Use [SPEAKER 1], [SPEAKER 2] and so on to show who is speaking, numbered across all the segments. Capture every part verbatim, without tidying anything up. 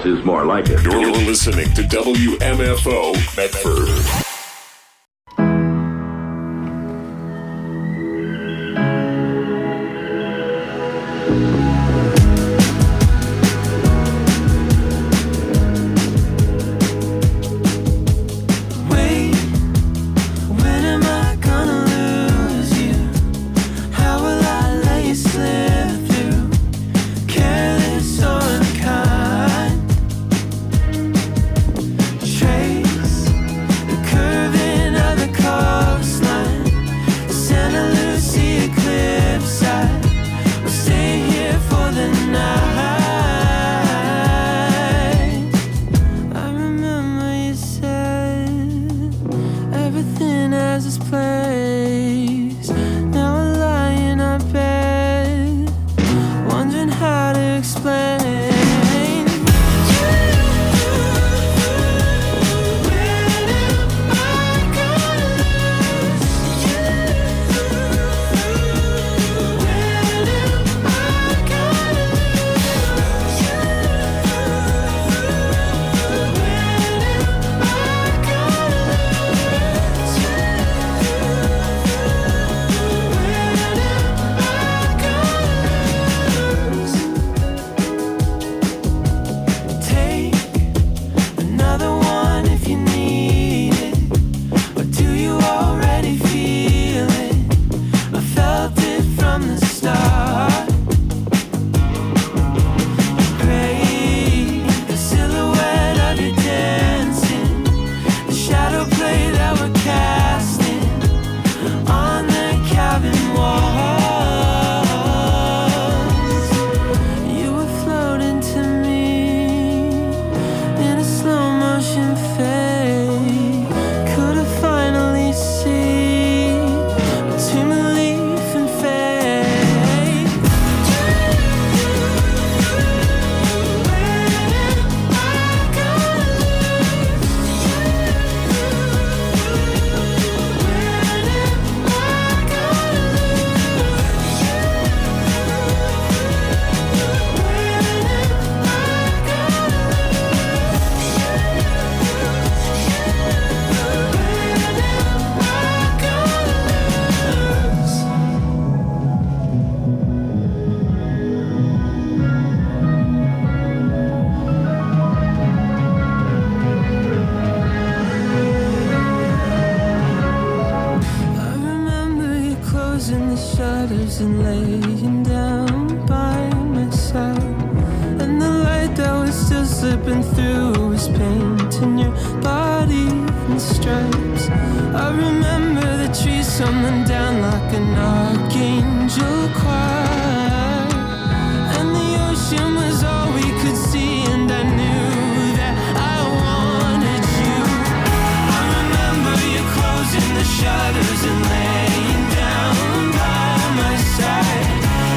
[SPEAKER 1] This is more like it.
[SPEAKER 2] You're listening to W M F O Medford.
[SPEAKER 3] Shutters and laying down by my side.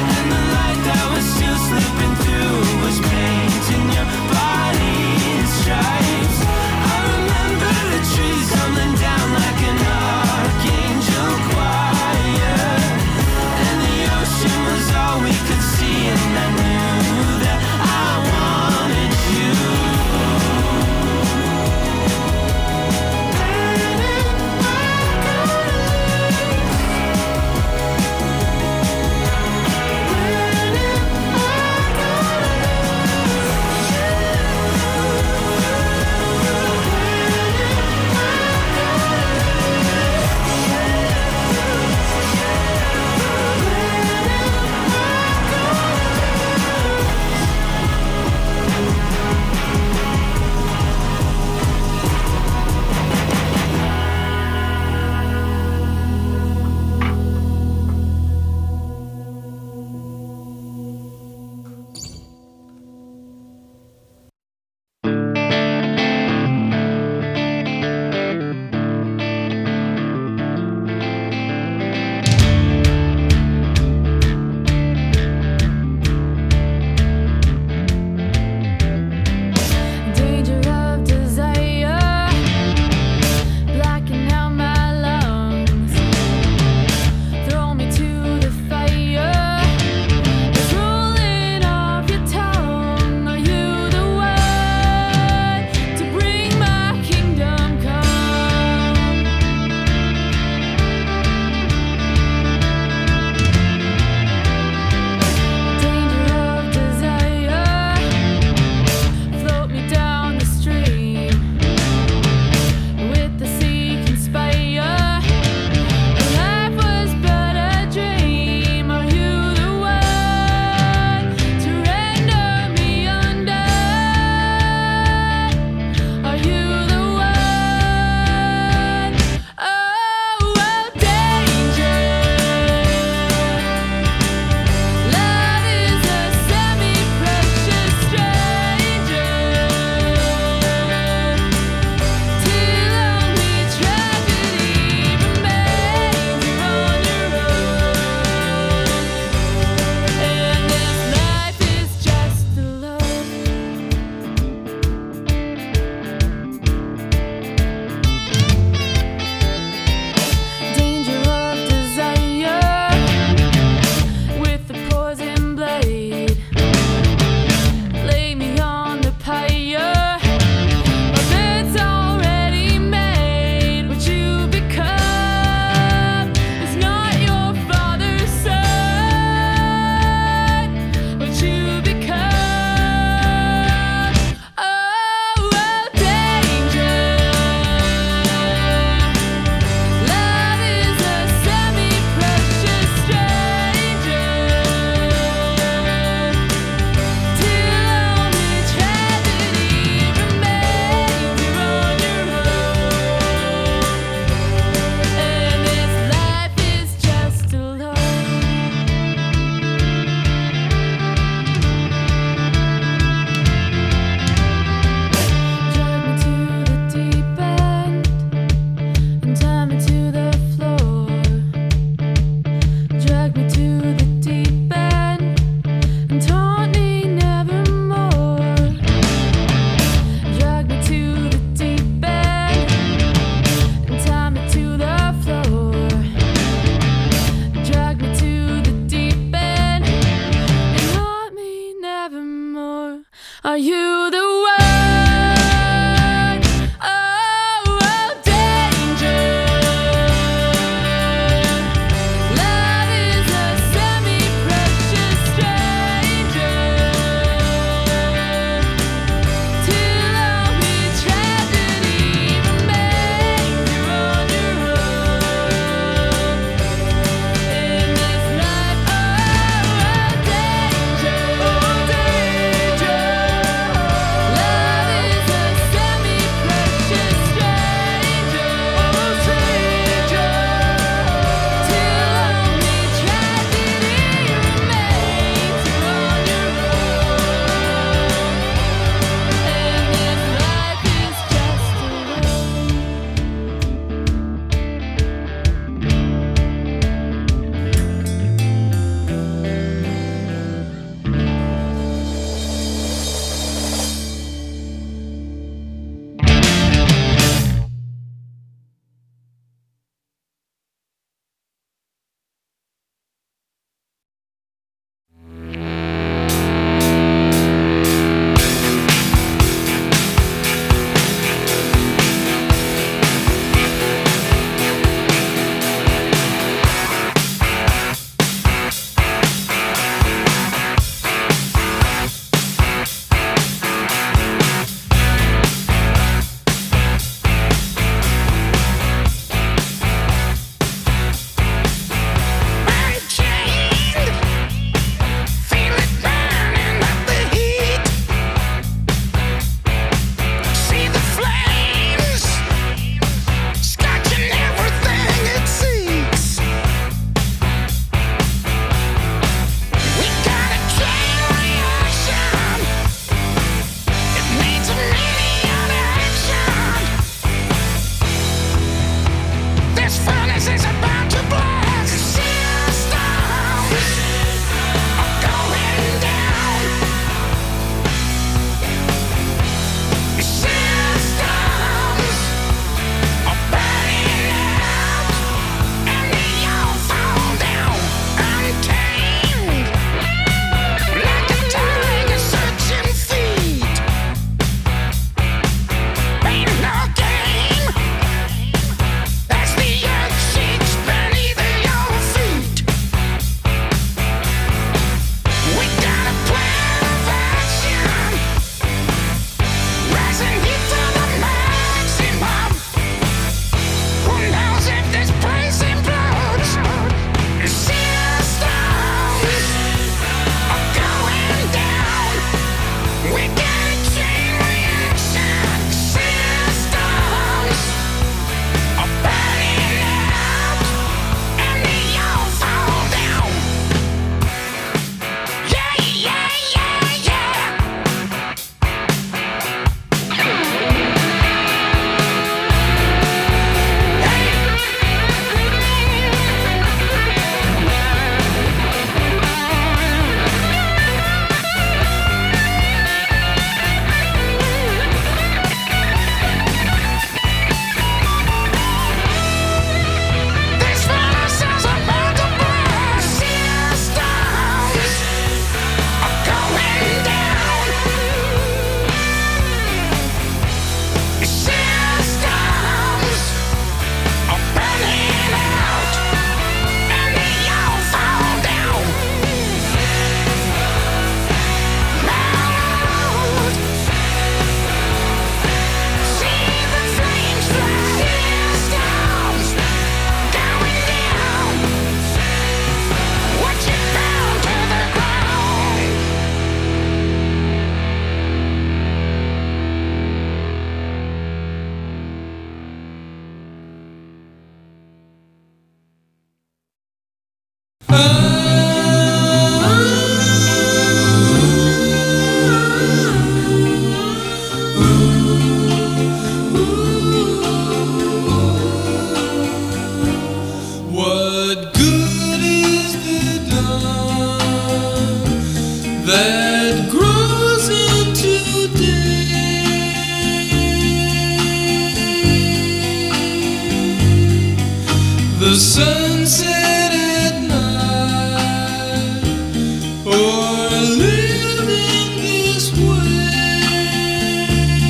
[SPEAKER 1] sunset at night, or living this way.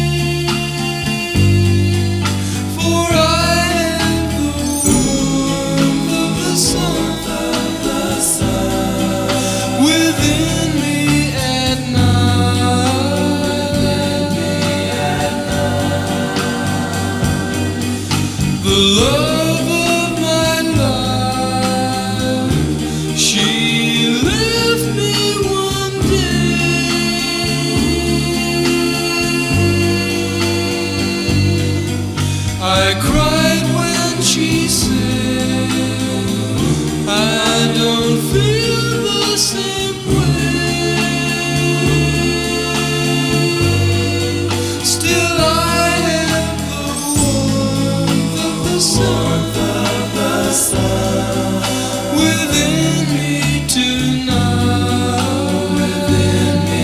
[SPEAKER 1] For I have the warmth of the sun, of the sun within me at night, within me at night. The love I cried when she said, I don't feel the same way. Still I have the warmth of the sun, of the sun within me tonight, within me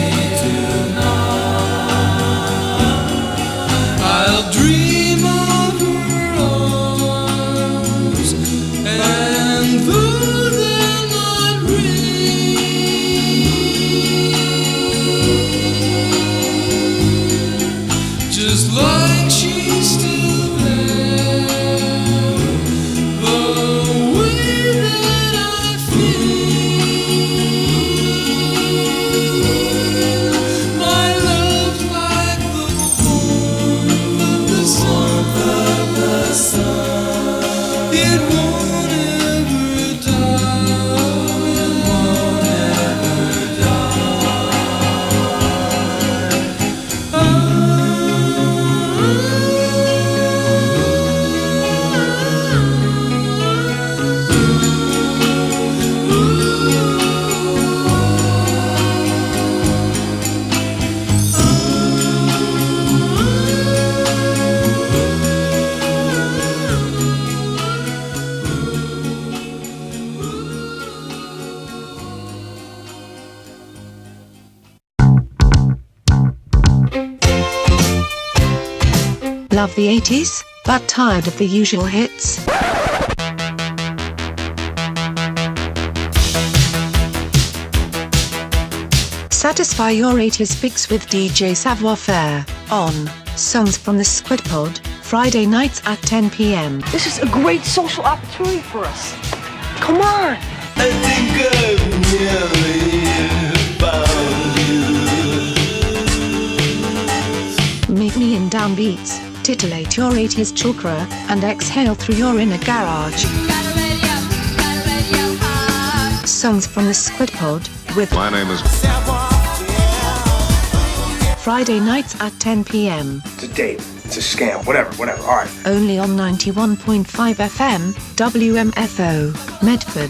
[SPEAKER 1] tonight. I'll dream of just like she's still there, the way that I feel, my love's like the warmth of the sun, of the sun. It won't ever die, it won't ever die. Oh.
[SPEAKER 3] Love the eighties, but tired of the usual hits? Satisfy your eighties fix with D J Savoir Faire on Songs from the Squid Pod, Friday nights at ten p m
[SPEAKER 4] This is a great social opportunity for us. Come on!
[SPEAKER 5] I think I've nearly found you.
[SPEAKER 3] Meet me in downbeats, titillate your eighties chakra, and exhale through your inner garage. Songs from the Squid Pod, with
[SPEAKER 6] My name is
[SPEAKER 3] Friday nights at ten p m
[SPEAKER 7] It's a date, it's a scam, whatever, whatever, alright.
[SPEAKER 3] Only on ninety-one point five F M, W M F O, Medford.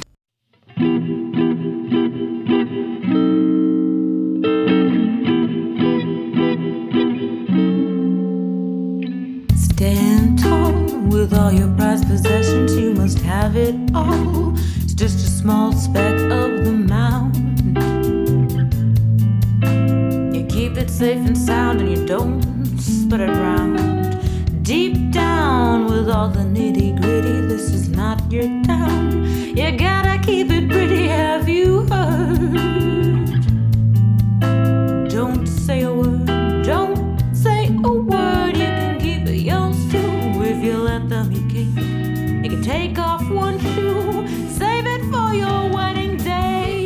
[SPEAKER 8] Stand tall with all your prized possessions, you must have it all. It's just a small speck of the mountain. You keep it safe and sound and you don't spread it around. Deep down with all the nitty gritty, this is not your town. You gotta keep it pretty, have you heard? Don't say a word, don't say a word. You can keep it yours too if you let them you keep. You can take off one shoe, save it for your wedding day.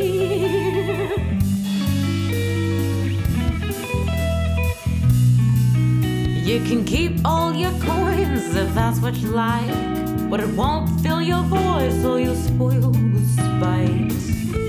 [SPEAKER 8] You can keep all your coins if that's what you like, but it won't fill your voice or you'll spoil the spice.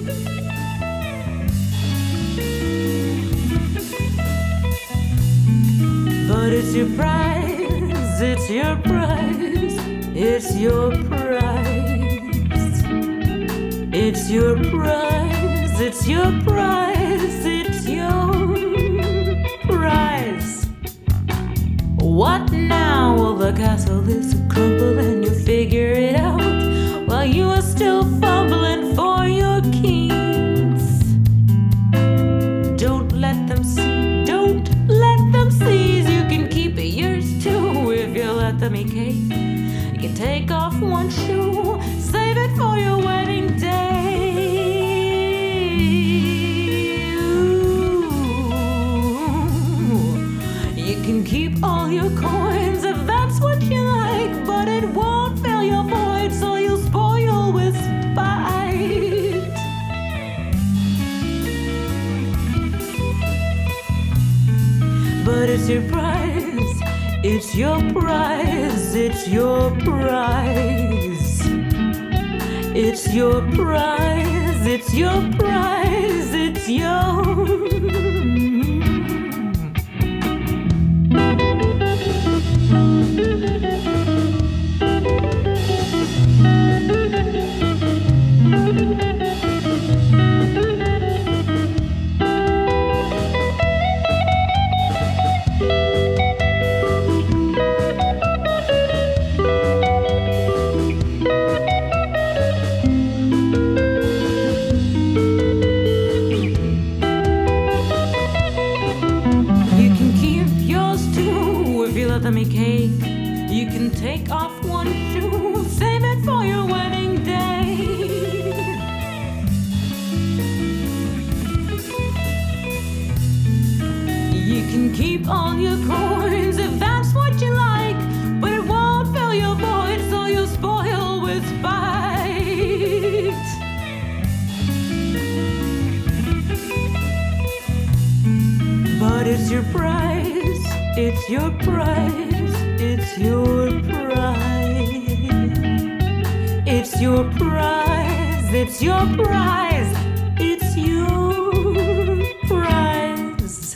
[SPEAKER 8] But it's your prize, it's your prize, it's your prize. It's your prize, it's your prize, it's your prize. What now? Well, the castle is a crumble and you figure it out while you are still fumbling for your keys. Don't let them see, don't let them seize. You can keep it yours too if you let them eat cake. You can take off one shoe, save it's your prize. It's your prize. It's your prize. It's your prize. It's your prize. It's your. Me cake. You can take off one shoe, save it for your wedding day. You can keep all your coins if that's what you like, but it won't fill your void, so you'll spoil with spite. But it's your prize. It's your prize, it's your prize. It's your prize, it's your prize, it's your prize.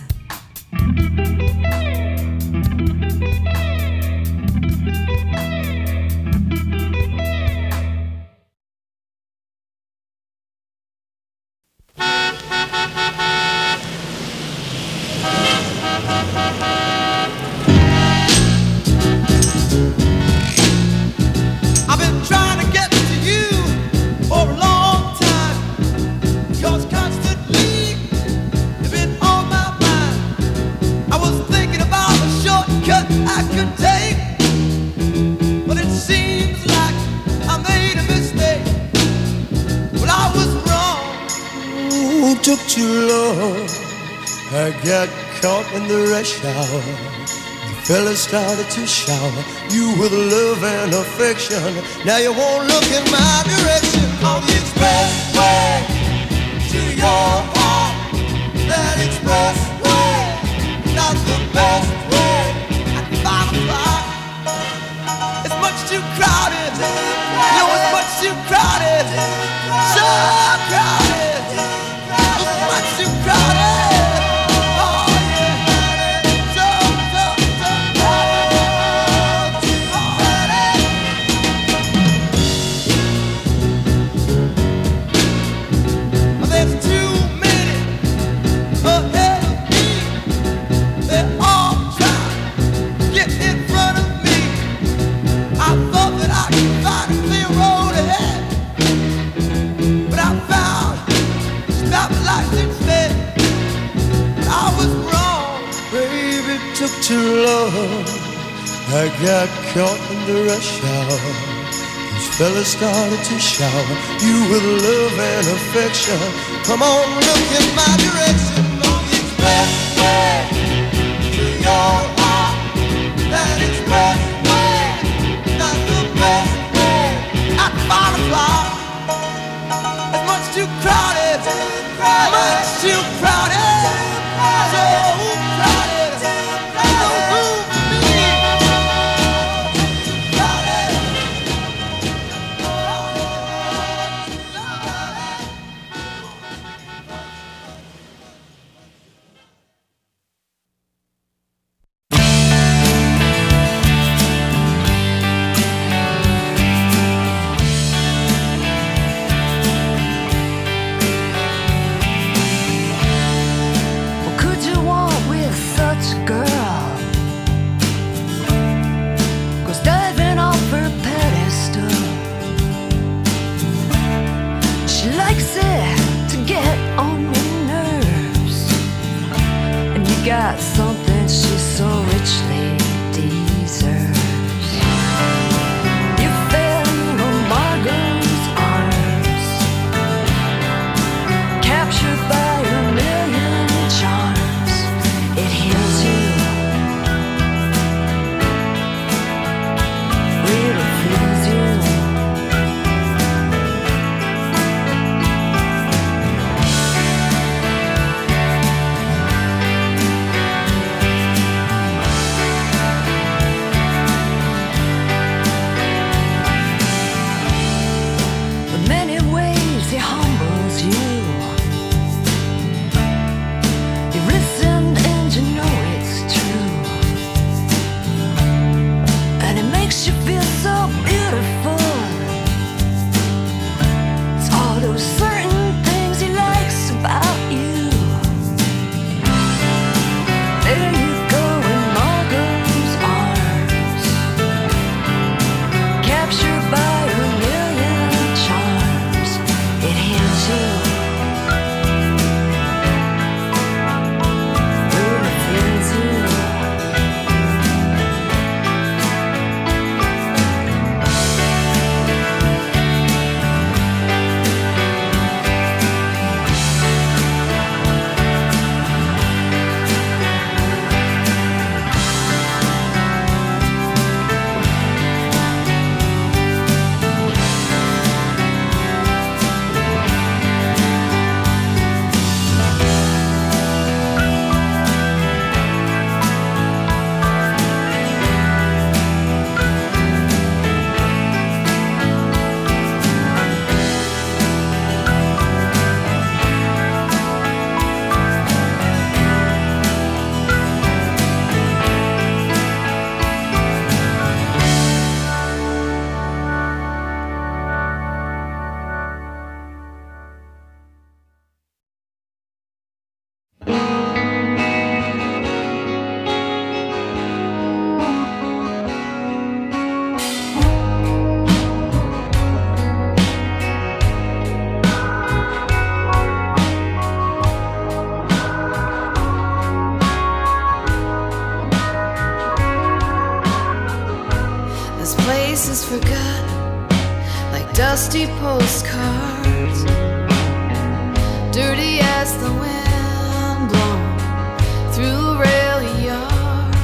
[SPEAKER 5] Took too long. I got caught in the rush hour. The fella started to shower you with love and affection. Now you won't look in my direction. On the expressway to your heart. That expressway, not the best way. At five o'clock, it's much too crowded. No, it's much too crowded. So crowded. Too crowded, oh yeah, so, so, so crowded, too crowded. There's too many ahead of me. They're all trying to get in front of me. I thought that I could find a clear road ahead, but I found stoplights instead. I was wrong, baby, it took too long. I got caught in the rush hour. These fellas started to shower you with love and affection. Come on, look in my direction. On the expressway to your heart. That expressway, not the best way. At five o'clock, it's much too crowded. Much too crowded, so crowded, no room for me. Crowded,
[SPEAKER 6] got something she so richly deserves. You fell in Margot's arms, captured by a million charms. It heals you, really feels you. beautiful. It's all those certain things he likes about you. There you go in Margot's arms, captured by her million charms. It heals you. Really feels you.
[SPEAKER 1] This place is forgotten, like dusty postcards, dirty as the wind blown through a rail yard.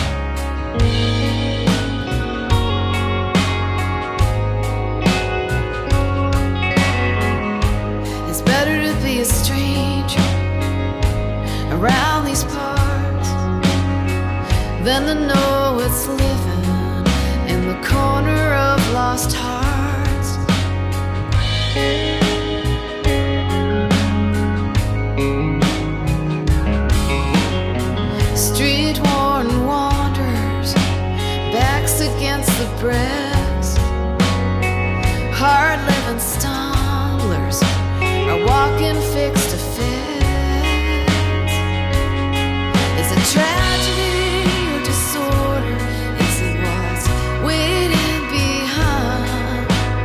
[SPEAKER 1] It's better to be a stranger around these parts than to know it's living in the corner of lost hearts. Street-worn wanderers, backs against the bricks, hard-living stumblers are walking fix to fix. It's a tragedy or disorder. Is it what's waiting behind?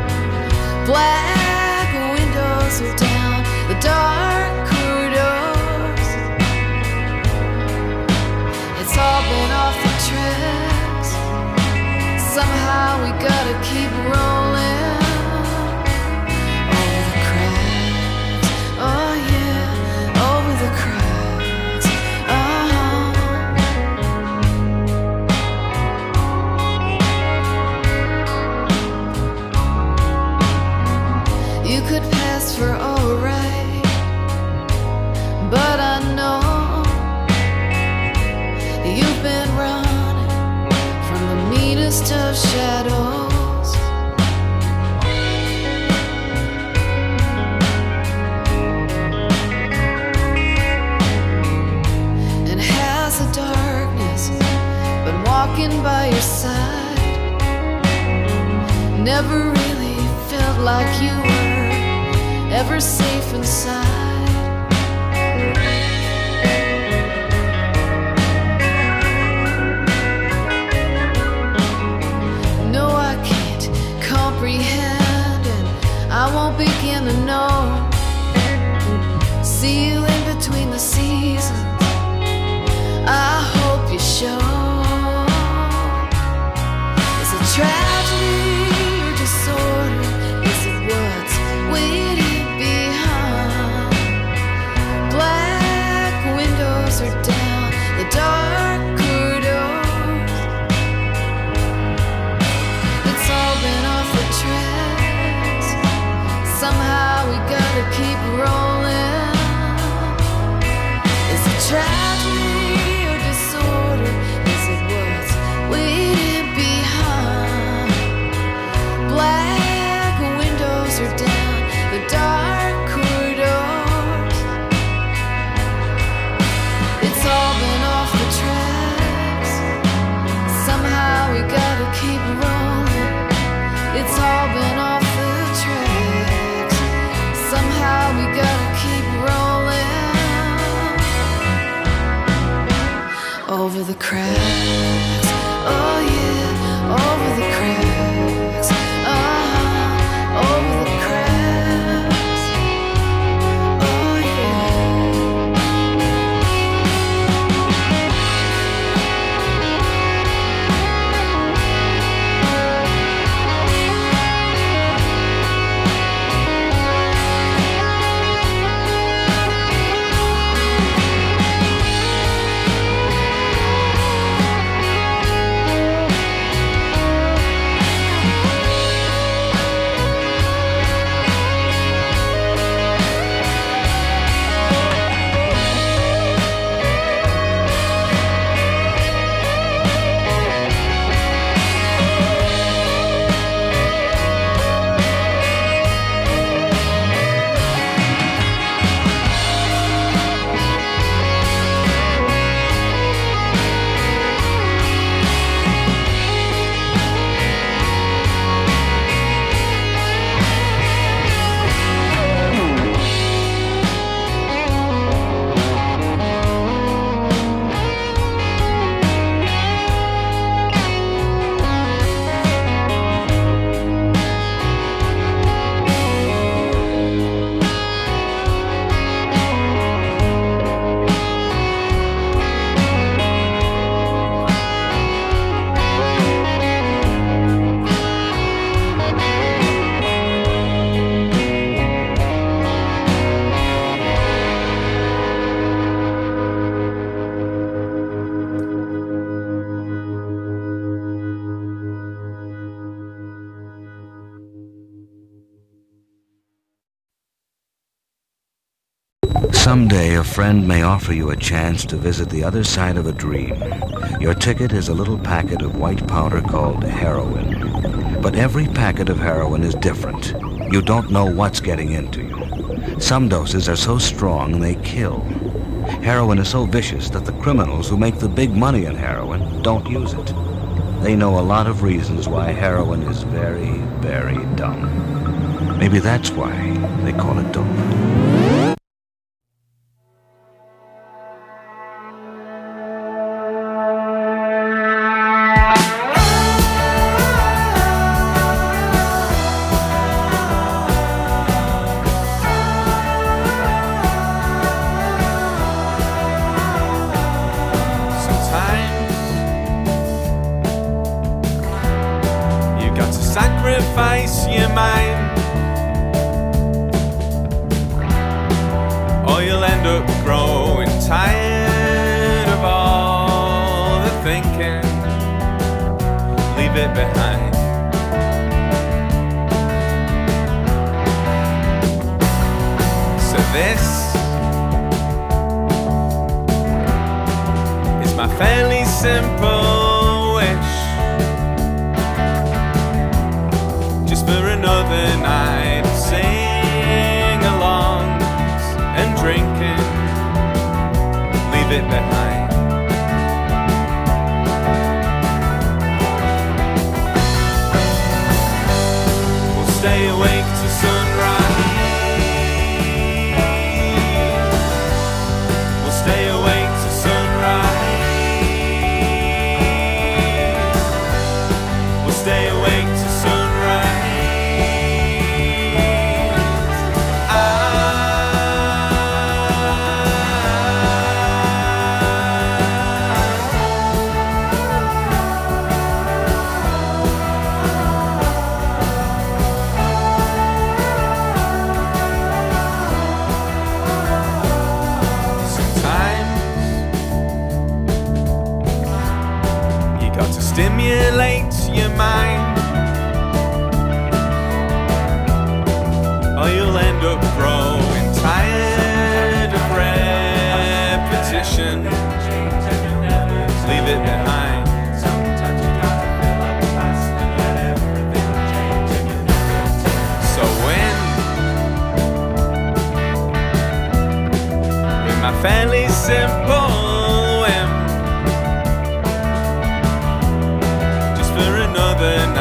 [SPEAKER 1] Black windows are down the dark corridors. It's all been off the tracks. Somehow we gotta keep rolling over the cracks. Oh yeah, over the cracks. Uh-huh. You could pass for alright, but I know you've been running from the meanest of shadows. And has the darkness been walking by your side? Never really felt like you were ever safe inside. No, I can't comprehend, and I won't begin to know. See you in between the seasons. I hope you show. It's a tragedy or disorder. Is it what's waiting behind? Black windows are down the dark corridors. It's all been off the tracks. Somehow we gotta keep rolling. Is it tragedy or disorder? Is it what's waiting behind? Black windows are down the dark corridors. It's all been off the tracks. Somehow we gotta keep rolling over the cracks. Oh yeah, over the cracks. Uh-huh, over the cracks. Oh yeah.
[SPEAKER 9] Someday a friend may offer you a chance to visit the other side of a dream. Your ticket is a little packet of white powder called heroin. But every packet of heroin is different. You don't know what's getting into you. Some doses are so strong they kill. Heroin is so vicious that the criminals who make the big money in heroin don't use it. They know a lot of reasons why heroin is very, very dumb. Maybe that's why they call it dope.
[SPEAKER 5] Sacrifice your mind, or you'll end up growing tired of all the thinking. Leave it behind. So this is my fairly simple wish, just for another night of sing-alongs and drinking. Leave it behind. We'll stay awake till sunrise. We'll stay awake till sunrise. We'll stay awake till sunrise. Stimulate your mind, or you'll end up growing tired of repetition. Leave it behind. So when, with my fairly simple whim, another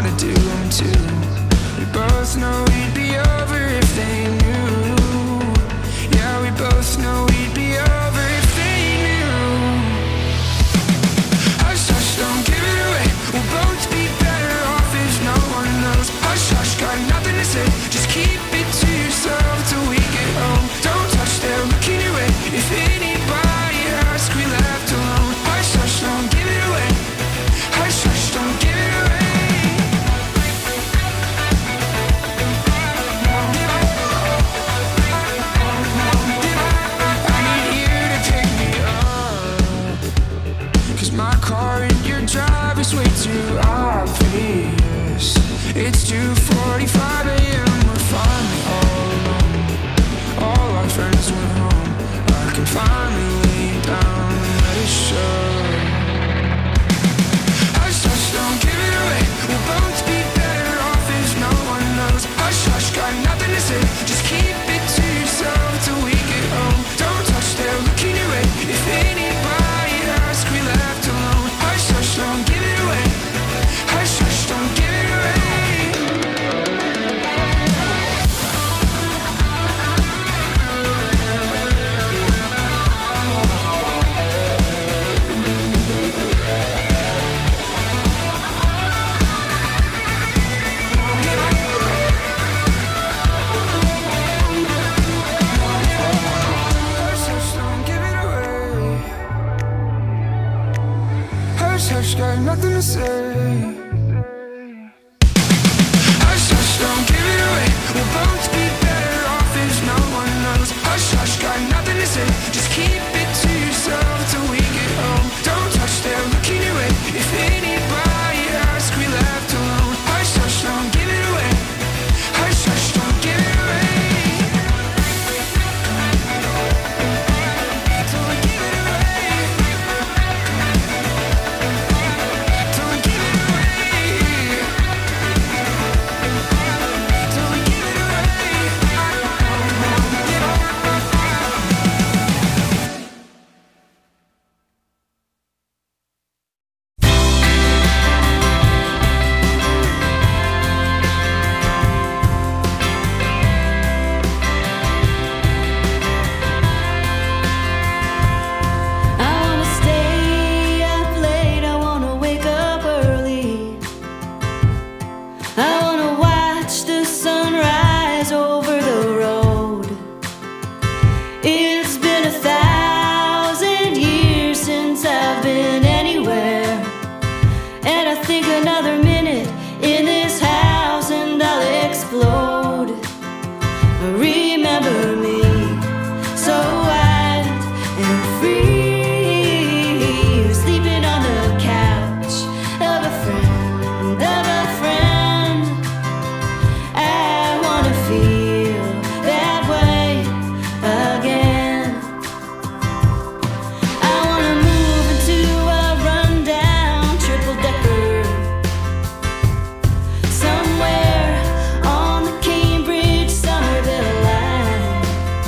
[SPEAKER 10] wanna do them too. We both know we'd be over if they knew. Yeah, we both know we'd be over if they knew. Hush, hush, don't give it away. We'll both be better off if no one knows. Hush, hush, got nothing to say. Just keep it to yourself till we get home. Don't touch, they're looking your way. If anybody asks, we left alone. Hush, hush, don't give it away. Hush, hush, don't give it away. I need you to pick me up, 'cause my car and your drive is way too obvious. It's two forty-five a m, we're finally all alone. All our friends went home. I can finally lay down and let it show. Hush, hush, don't give it away. We'll both be better off if no one knows. Hush, hush, got nothing to say. Just keep it to yourself till we get home. Don't touch, they're looking your way. If anybody asks, we left alone. Hush, hush, don't give it away. Hush, hush, don't give it away. Hush, hush, don't give it away. Hush, hush, got nothing to say. Hush, hush, don't give it away. We'll both be better off if no one knows. Hush, hush, got nothing to say. Just keep it to yourself till we get home. Don't touch, they're looking your way. If anybody asks, we left alone. Hush, hush, don't give it away. Hush, hush, don't give it away. Don't give it away. Don't give it away. Don't give it away.
[SPEAKER 8] I wanna stay up late, I wanna wake up early. I wanna watch the sunrise over the road. It's been a thousand years since I've been anywhere, and I think another minute in this house and I'll explode. Remember me, so wild and free, sleeping on the couch of a friend, of a friend. I wanna feel that way again. I wanna move into a rundown triple-decker somewhere on the Cambridge Somerville line.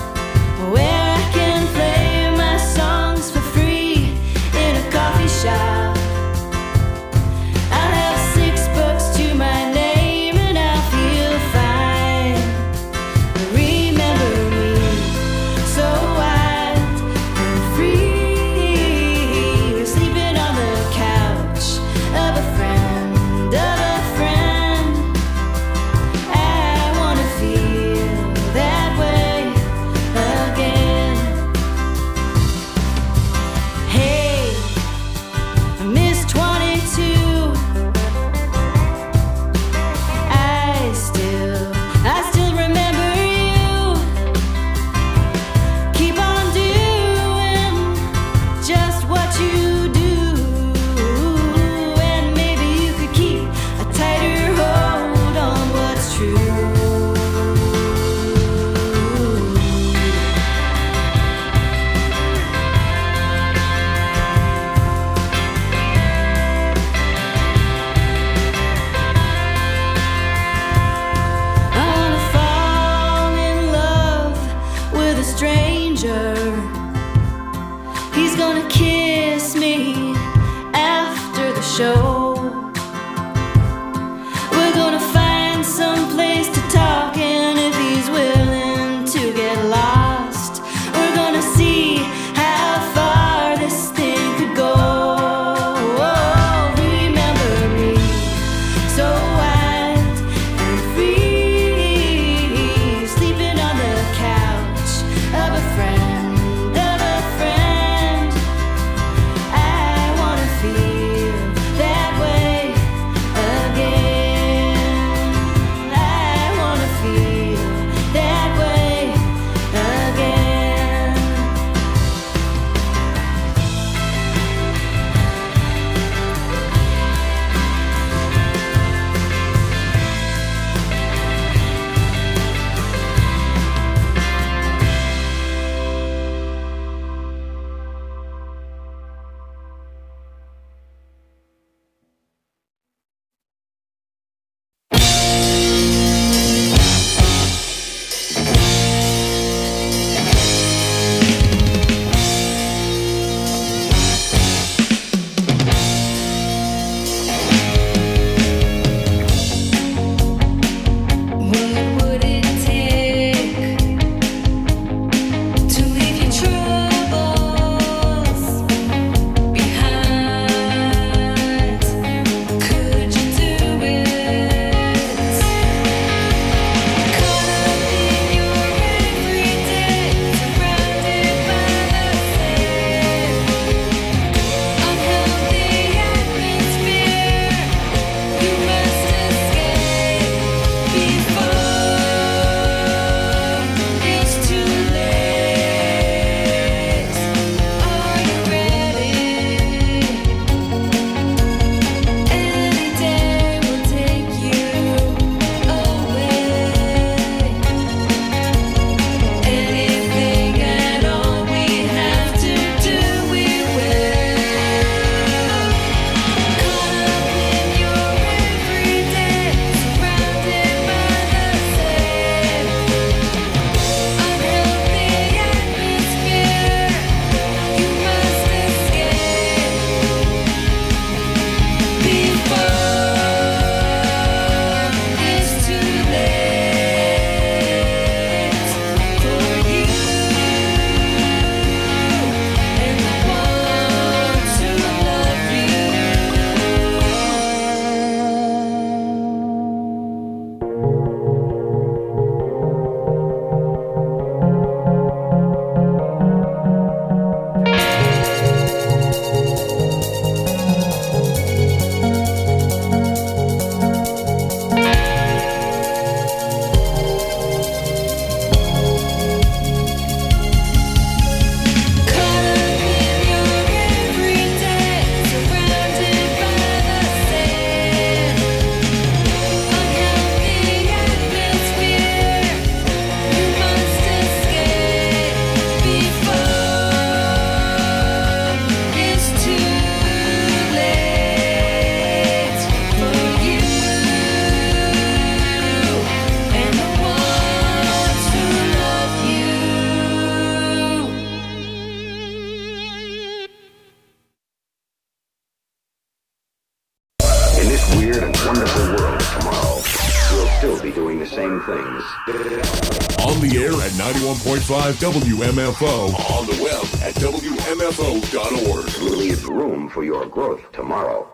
[SPEAKER 11] this weird and wonderful world of tomorrow, we'll still be doing the same things.
[SPEAKER 2] On the air at ninety-one point five W M F O. On the web at W M F O dot org.
[SPEAKER 11] Leave room for your growth tomorrow.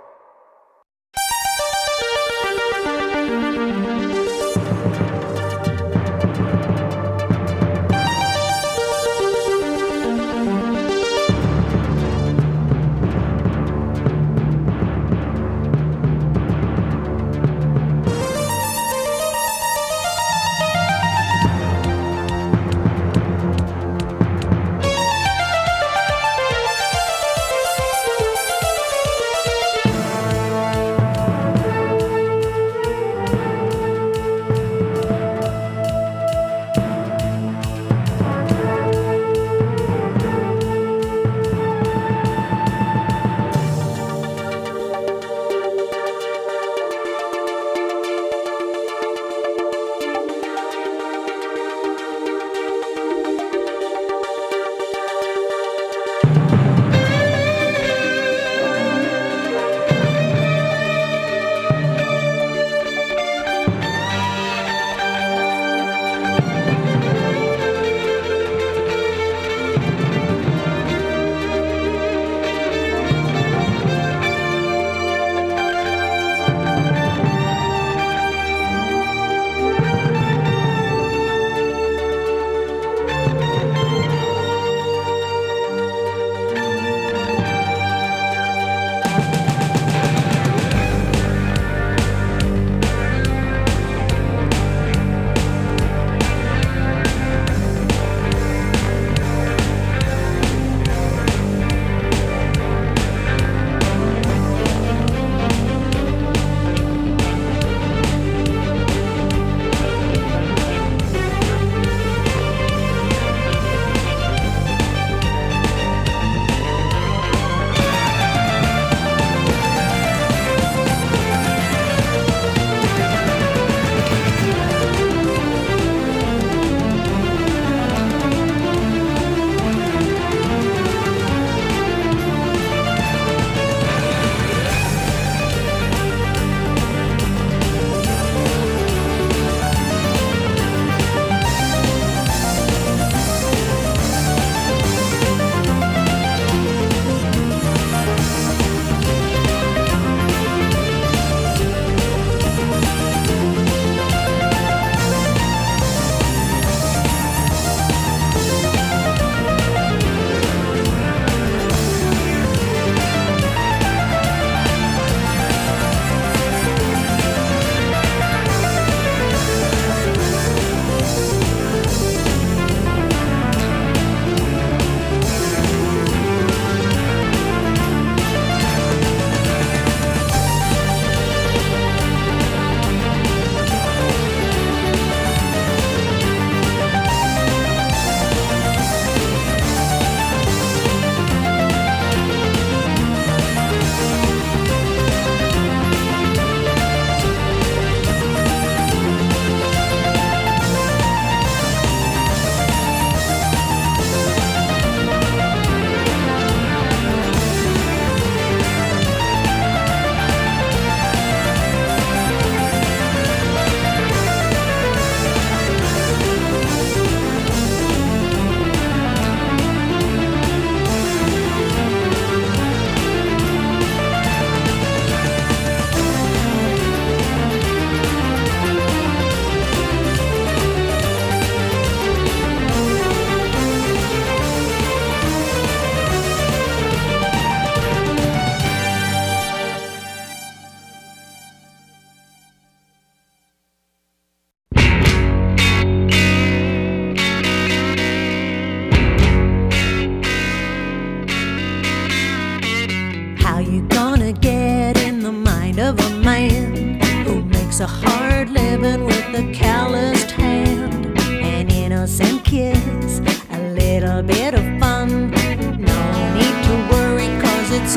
[SPEAKER 6] a hard living with a calloused hand, an innocent kiss, a little bit of fun. No need to worry, cause it's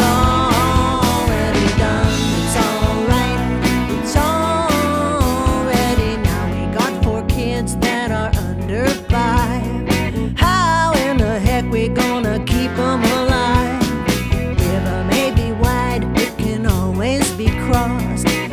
[SPEAKER 6] already done. It's alright, it's already now. We got four kids that are under five. How in the heck we gonna keep them alive? River may be wide, it can always be crossed.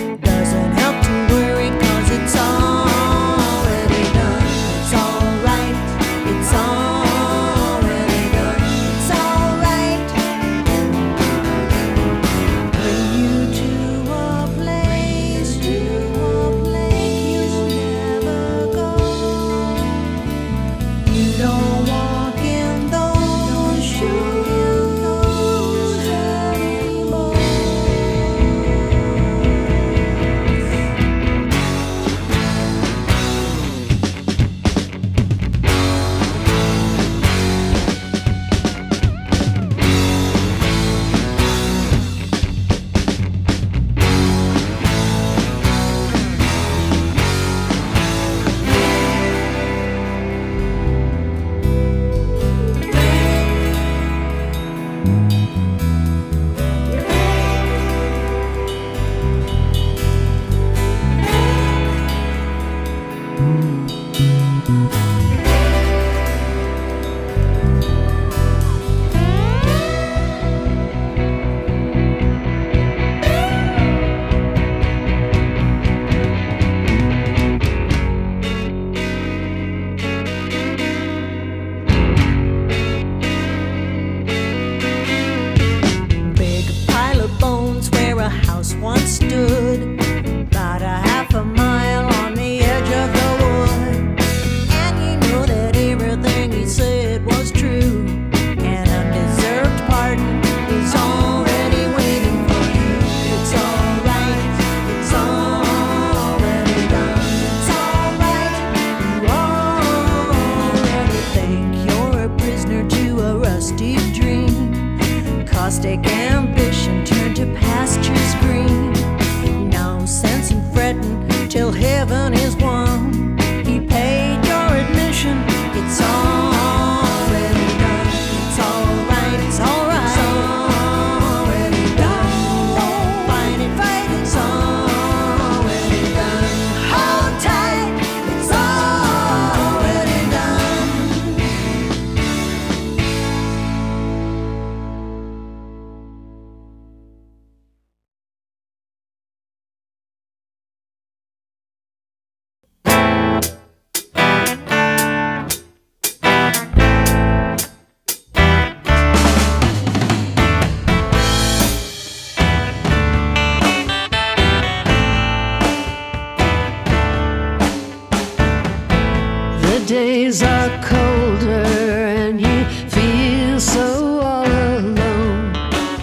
[SPEAKER 12] days are colder and you feel so all alone.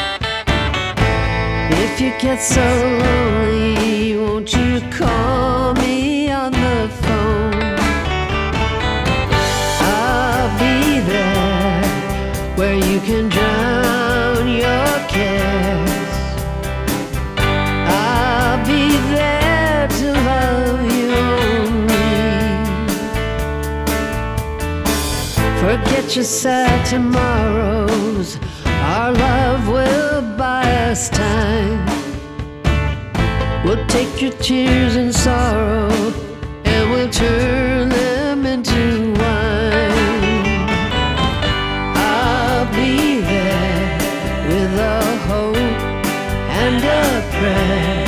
[SPEAKER 12] If you get so lonely, won't you call me on the phone? I'll be there where you can drown your cares. I'll be there to love you only. Forget your sad tomorrows, our love will buy us time. We'll take your tears and sorrow and we'll turn them into wine. I'll be there with a hope and a prayer.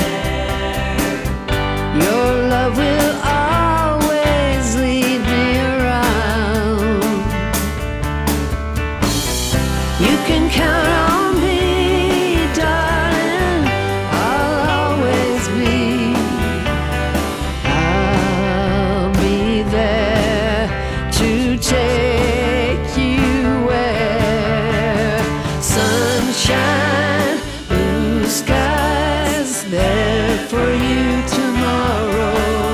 [SPEAKER 12] Your love will always lead me around. You can count on me, darling, I'll always be. I'll be there to take you where sunshine, blue skies, there for you tomorrow.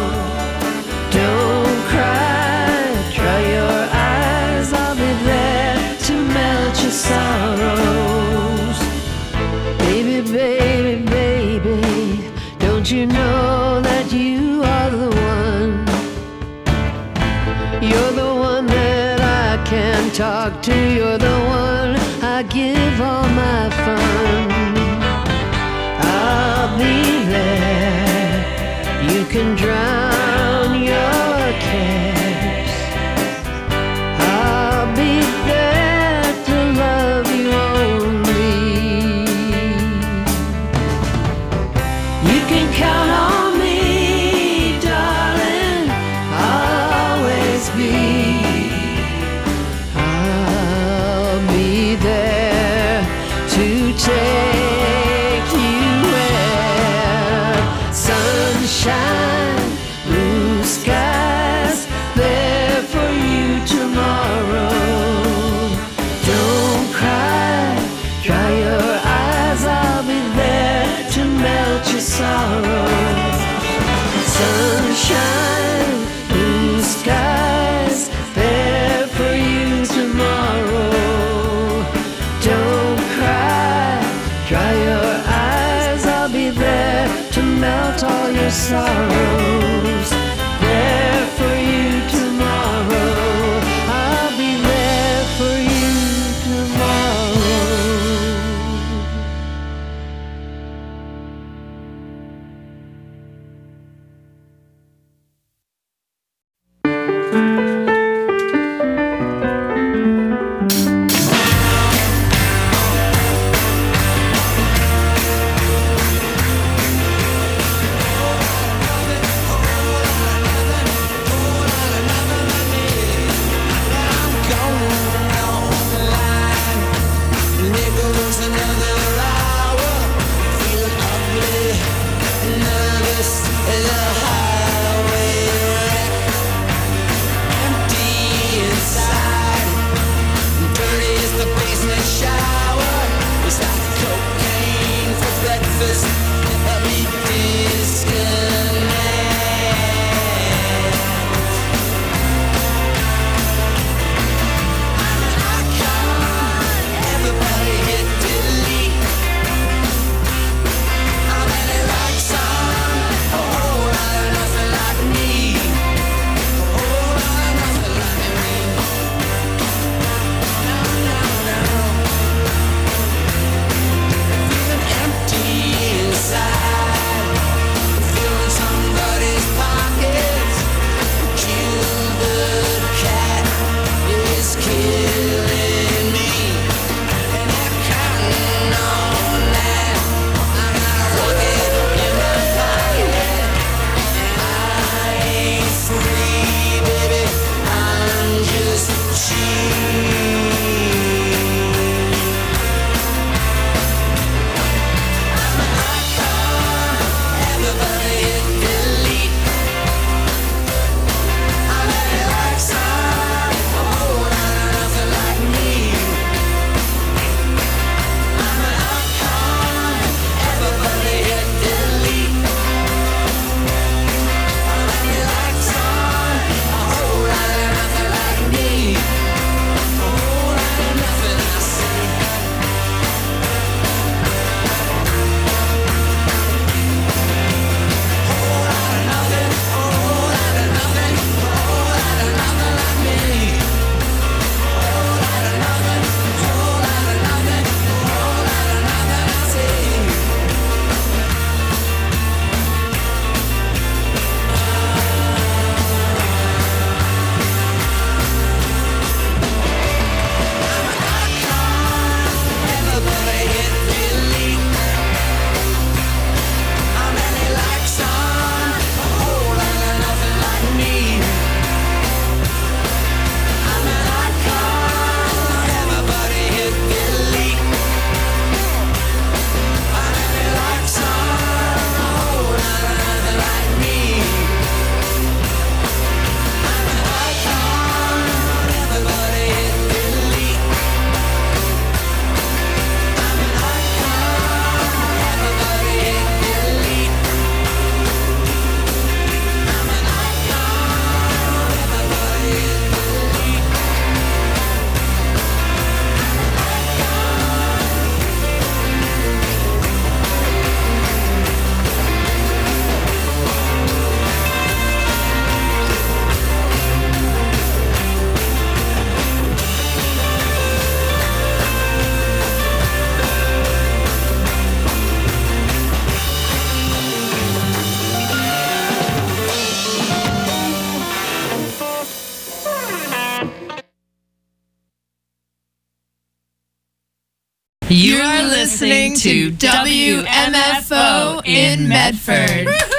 [SPEAKER 12] Don't cry, dry your eyes, I'll be there to melt your sorrows. Baby, baby, baby, don't you know that you are the one? You're the one that I can talk to, you're the one I give all my fun. I'll be there, you can drown your cares. I'll be there to love you only. You can count on me, darling, I'll always be. I'll be there to take you where sunshine, blue skies, there for you tomorrow. Don't cry, dry your eyes, I'll be there to melt your sorrows. Sunshine, blue skies, there for you tomorrow. Don't cry, dry your eyes, I'll be there to melt all your sorrows. There for you tomorrow, I'll be there for you tomorrow.
[SPEAKER 13] You are listening to W M F O in Medford.